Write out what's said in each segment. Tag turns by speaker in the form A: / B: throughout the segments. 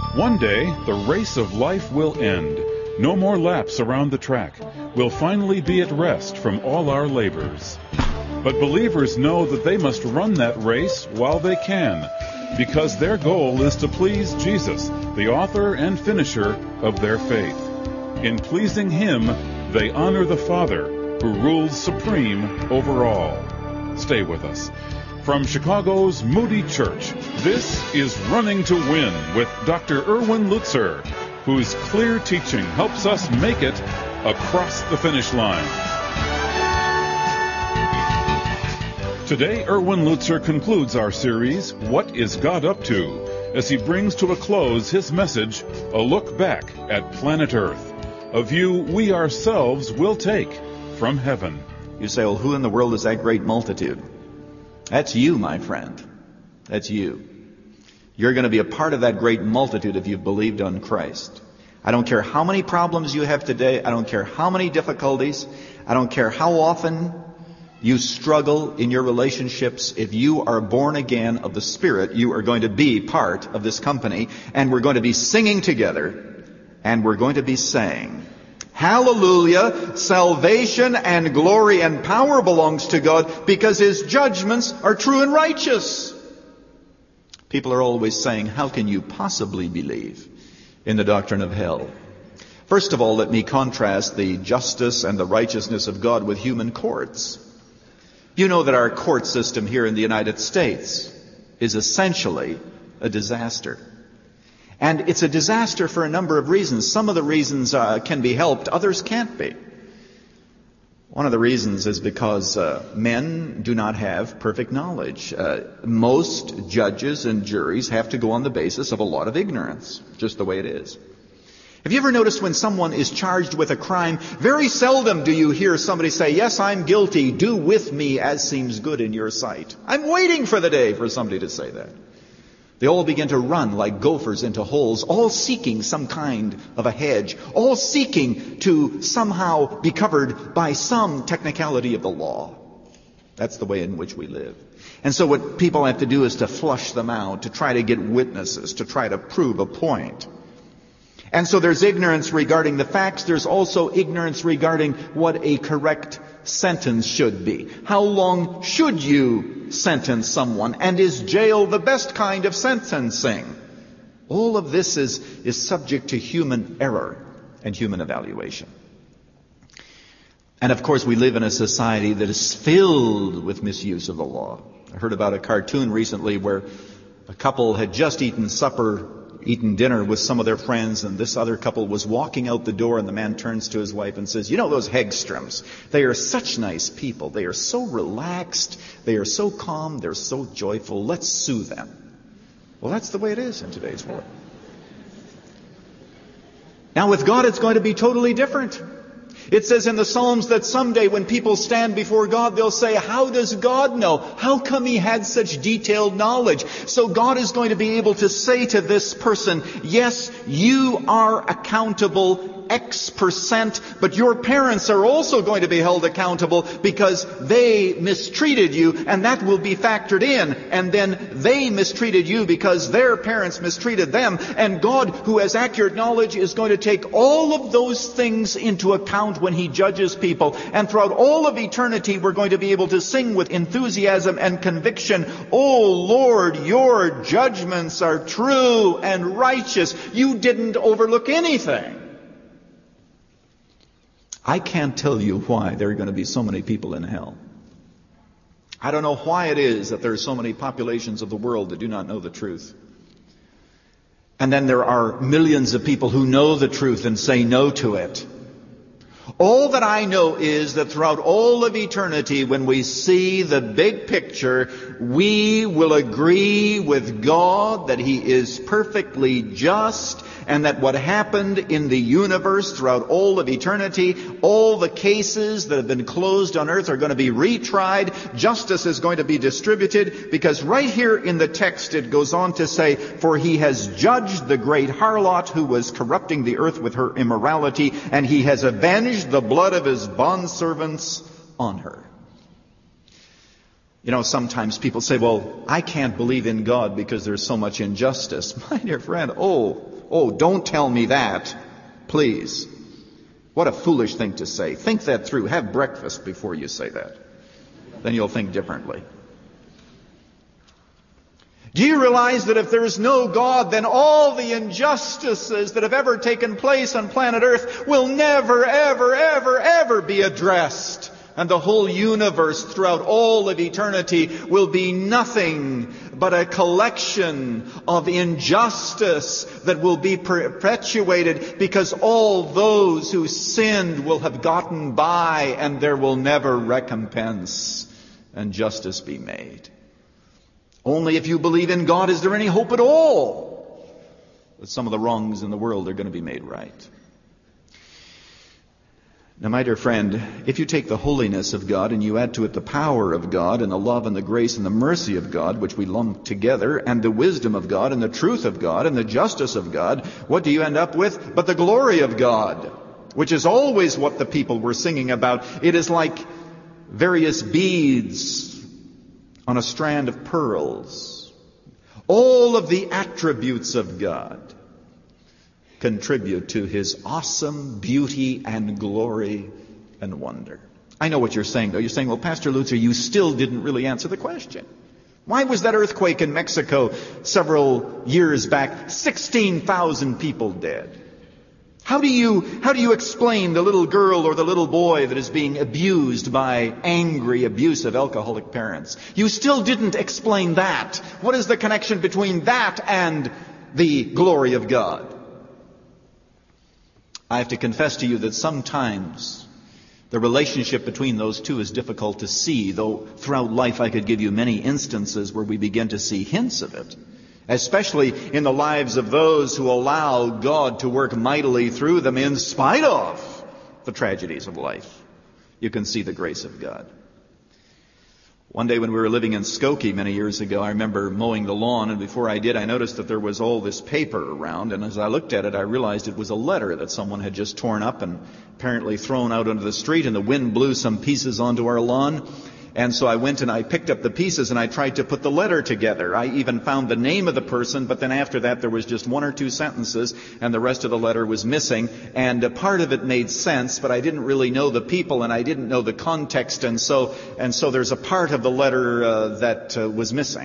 A: One day, the race of life will end. No more laps around the track. We'll finally be at rest from all our labors. But believers know that they must run that race while they can, because their goal is to please Jesus, the author and finisher of their faith. In pleasing Him, they honor the Father, who rules supreme over all. Stay with us. From Chicago's Moody Church, this is Running to Win with Dr. Erwin Lutzer, whose clear teaching helps us make it across the finish line. Today, Erwin Lutzer concludes our series, What is God Up To?, as he brings to a close his message, A Look Back at Planet Earth, a view we ourselves will take from heaven.
B: You say, well, who in the world is that great multitude? That's you, my friend. That's you. You're going to be a part of that great multitude if you've believed on Christ. I don't care how many problems you have today. I don't care how many difficulties. I don't care how often you struggle in your relationships. If you are born again of the Spirit, you are going to be part of this company. And we're going to be singing together. And we're going to be saying, Hallelujah, salvation and glory and power belongs to God because His judgments are true and righteous. People are always saying, how can you possibly believe in the doctrine of hell? First of all, let me contrast the justice and the righteousness of God with human courts. You know that our court system here in the United States is essentially a disaster. And it's a disaster for a number of reasons. Some of the reasons can be helped, others can't be. One of the reasons is because men do not have perfect knowledge. Most judges and juries have to go on the basis of a lot of ignorance, just the way it is. Have you ever noticed when someone is charged with a crime, very seldom do you hear somebody say, yes, I'm guilty, do with me as seems good in your sight. I'm waiting for the day for somebody to say that. They all begin to run like gophers into holes, all seeking some kind of a hedge, all seeking to somehow be covered by some technicality of the law. That's the way in which we live. And so what people have to do is to flush them out, to try to get witnesses, to try to prove a point. And so there's ignorance regarding the facts. There's also ignorance regarding what a correct sentence should be. How long should you sentence someone? And is jail the best kind of sentencing? All of this is subject to human error and human evaluation. And of course, we live in a society that is filled with misuse of the law. I heard about a cartoon recently where a couple had just eaten dinner with some of their friends, and this other couple was walking out the door, and the man turns to his wife and says, you know those Hegstroms, they are such nice people. They are so relaxed. They are so calm. They're so joyful. Let's sue them. Well, that's the way it is in today's world. Now with God, it's going to be totally different. It says in the Psalms that someday when people stand before God, they'll say, how does God know? How come He had such detailed knowledge? So God is going to be able to say to this person, yes, you are accountable X%, but your parents are also going to be held accountable because they mistreated you, and that will be factored in. And then they mistreated you because their parents mistreated them. And God, who has accurate knowledge, is going to take all of those things into account when He judges people. And throughout all of eternity, we're going to be able to sing with enthusiasm and conviction, oh Lord, your judgments are true and righteous. You didn't overlook anything. I can't tell you why there are going to be so many people in hell. I don't know why it is that there are so many populations of the world that do not know the truth. And then there are millions of people who know the truth and say no to it. All that I know is that throughout all of eternity, when we see the big picture, we will agree with God that He is perfectly just, and that what happened in the universe throughout all of eternity, all the cases that have been closed on earth are going to be retried. Justice is going to be distributed, because right here in the text it goes on to say, for He has judged the great harlot who was corrupting the earth with her immorality, and He has avenged the blood of His bondservants on her. You know, sometimes people say, well, I can't believe in God because there's so much injustice. My dear friend, don't tell me that, please. What a foolish thing to say. Think that through. Have breakfast before you say that. Then you'll think differently. Do you realize that if there is no God, then all the injustices that have ever taken place on planet Earth will never, ever, ever, ever be addressed? And the whole universe throughout all of eternity will be nothing but a collection of injustice that will be perpetuated because all those who sinned will have gotten by and there will never recompense and justice be made. Only if you believe in God is there any hope at all that some of the wrongs in the world are going to be made right. Now, my dear friend, if you take the holiness of God and you add to it the power of God and the love and the grace and the mercy of God, which we lump together, and the wisdom of God and the truth of God and the justice of God, what do you end up with? But the glory of God, which is always what the people were singing about. It is like various beads on a strand of pearls. All of the attributes of God contribute to His awesome beauty and glory and wonder. I know what you're saying, though. You're saying, well, Pastor Lutzer, you still didn't really answer the question. Why was that earthquake in Mexico several years back, 16,000 people dead? How do you explain the little girl or the little boy that is being abused by angry, abusive, alcoholic parents? You still didn't explain that. What is the connection between that and the glory of God? I have to confess to you that sometimes the relationship between those two is difficult to see, though throughout life I could give you many instances where we begin to see hints of it, especially in the lives of those who allow God to work mightily through them in spite of the tragedies of life. You can see the grace of God. One day when we were living in Skokie many years ago, I remember mowing the lawn, and before I did, I noticed that there was all this paper around, and as I looked at it, I realized it was a letter that someone had just torn up and apparently thrown out onto the street, and the wind blew some pieces onto our lawn. And so I went and I picked up the pieces and I tried to put the letter together. I even found the name of the person, but then after that there was just one or two sentences and the rest of the letter was missing. And a part of it made sense, but I didn't really know the people and I didn't know the context. And so there's a part of the letter that was missing.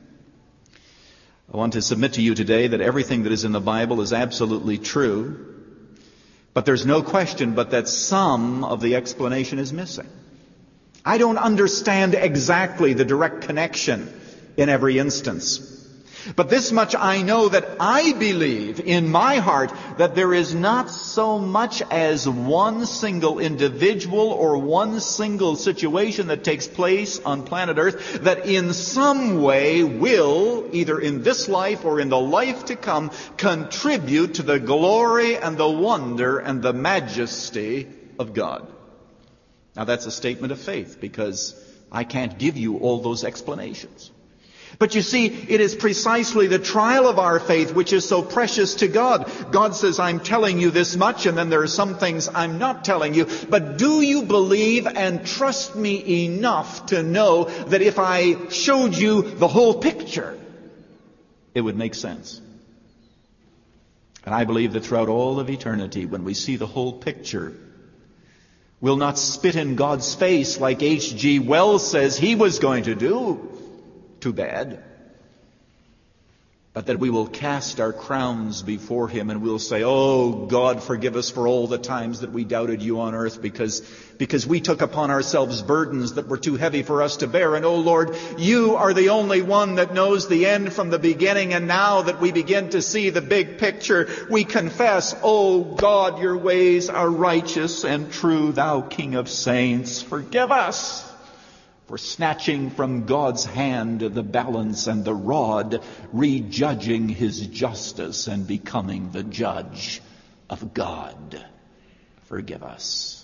B: I want to submit to you today that everything that is in the Bible is absolutely true, but there's no question but that some of the explanation is missing. I don't understand exactly the direct connection in every instance. But this much I know, that I believe in my heart that there is not so much as one single individual or one single situation that takes place on planet Earth that in some way will, either in this life or in the life to come, contribute to the glory and the wonder and the majesty of God. Now that's a statement of faith because I can't give you all those explanations. But you see, it is precisely the trial of our faith which is so precious to God. God says, I'm telling you this much, and then there are some things I'm not telling you. But do you believe and trust me enough to know that if I showed you the whole picture, it would make sense? And I believe that throughout all of eternity, when we see the whole picture, we'll not spit in God's face like H.G. Wells says he was going to do. Too bad. But that we will cast our crowns before Him and we'll say, oh, God, forgive us for all the times that we doubted You on earth because we took upon ourselves burdens that were too heavy for us to bear. And oh, Lord, You are the only one that knows the end from the beginning. And now that we begin to see the big picture, we confess, oh, God, Your ways are righteous and true. Thou King of saints, forgive us for snatching from God's hand the balance and the rod, rejudging His justice and becoming the judge of God. Forgive us.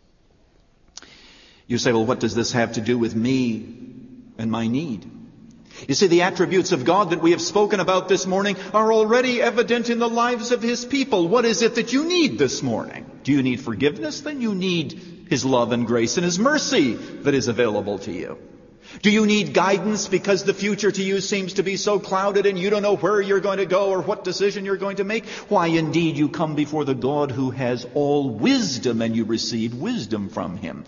B: You say, well, what does this have to do with me and my need? You see, the attributes of God that we have spoken about this morning are already evident in the lives of His people. What is it that you need this morning? Do you need forgiveness? Then you need His love and grace and His mercy that is available to you. Do you need guidance because the future to you seems to be so clouded and you don't know where you're going to go or what decision you're going to make? Why, indeed, you come before the God who has all wisdom and you receive wisdom from Him.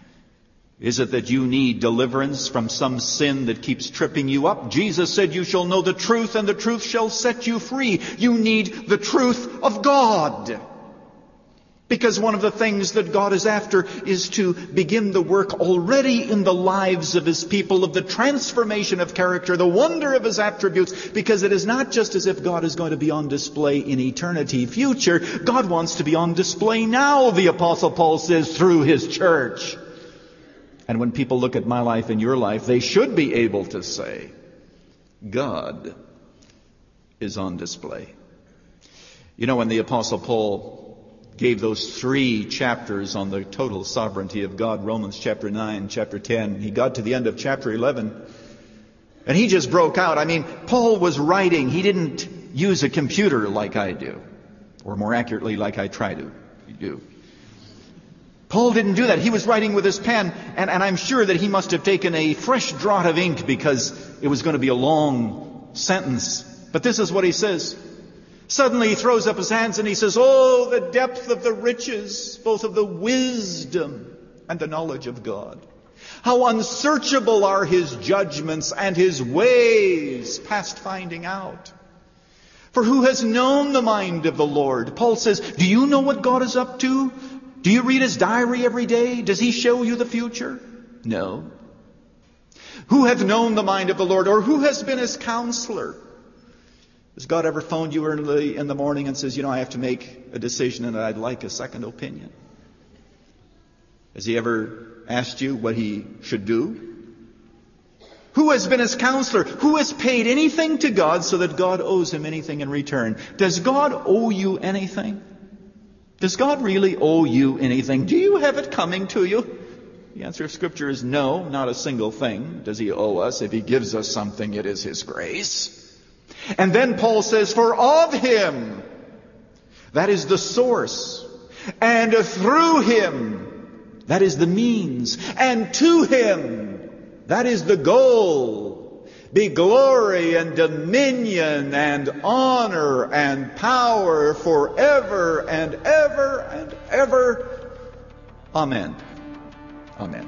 B: Is it that you need deliverance from some sin that keeps tripping you up? Jesus said, you shall know the truth and the truth shall set you free. You need the truth of God. Because one of the things that God is after is to begin the work already in the lives of His people of the transformation of character, the wonder of His attributes, because it is not just as if God is going to be on display in eternity future. God wants to be on display now, the Apostle Paul says, through His church. And when people look at my life and your life, they should be able to say, God is on display. You know, when the Apostle Paul gave those 3 chapters on the total sovereignty of God, Romans chapter 9, chapter 10. He got to the end of chapter 11, and he just broke out. I mean, Paul was writing. He didn't use a computer like I do, or more accurately, like I try to do. Paul didn't do that. He was writing with his pen, and I'm sure that he must have taken a fresh draught of ink because it was going to be a long sentence. But this is what he says. Suddenly he throws up his hands and he says, oh, the depth of the riches, both of the wisdom and the knowledge of God. How unsearchable are His judgments and His ways past finding out. For who has known the mind of the Lord? Paul says, do you know what God is up to? Do you read His diary every day? Does He show you the future? No. Who hath known the mind of the Lord, or who has been His counselor? Has God ever phoned you early in the morning and says, you know, I have to make a decision and I'd like a second opinion? Has He ever asked you what He should do? Who has been His counselor? Who has paid anything to God so that God owes Him anything in return? Does God owe you anything? Does God really owe you anything? Do you have it coming to you? The answer of Scripture is no, not a single thing. Does He owe us? If He gives us something, it is His grace. And then Paul says, for of Him, that is the source, and through Him, that is the means, and to Him, that is the goal, be glory and dominion and honor and power forever and ever and ever. Amen. Amen.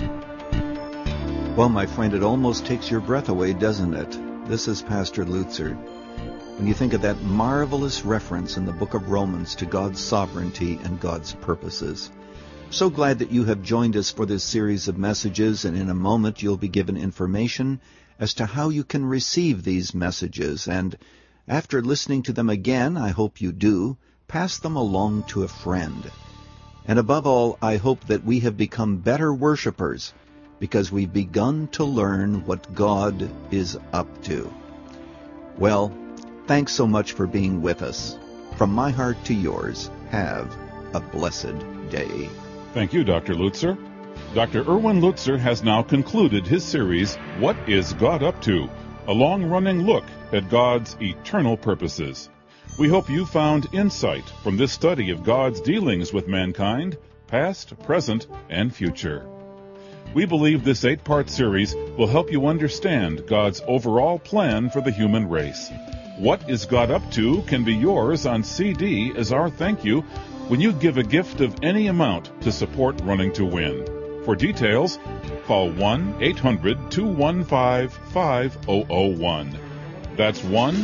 C: Well, my friend, it almost takes your breath away, doesn't it? This is Pastor Lutzer. When you think of that marvelous reference in the book of Romans to God's sovereignty and God's purposes. So glad that you have joined us for this series of messages, and in a moment you'll be given information as to how you can receive these messages. And after listening to them again, I hope you do, pass them along to a friend. And above all, I hope that we have become better worshipers because we've begun to learn what God is up to. Well, thanks so much for being with us. From my heart to yours, have a blessed day.
A: Thank you, Dr. Lutzer. Dr. Erwin Lutzer has now concluded his series, What is God Up To? A long-running look at God's eternal purposes. We hope you found insight from this study of God's dealings with mankind, past, present, and future. We believe this 8-part series will help you understand God's overall plan for the human race. What is God Up To can be yours on CD as our thank you when you give a gift of any amount to support Running to Win. For details, call 1-800-215-5001. That's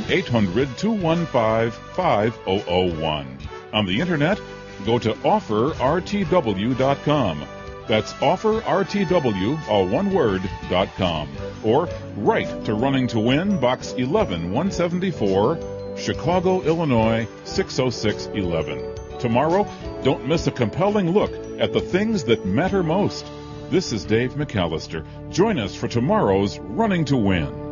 A: 1-800-215-5001. On the Internet, go to offerrtw.com. That's offerrtw, all one word, .com. Or write to Running to Win, Box 11174, Chicago, Illinois, 60611. Tomorrow, don't miss a compelling look at the things that matter most. This is Dave McAllister. Join us for tomorrow's Running to Win.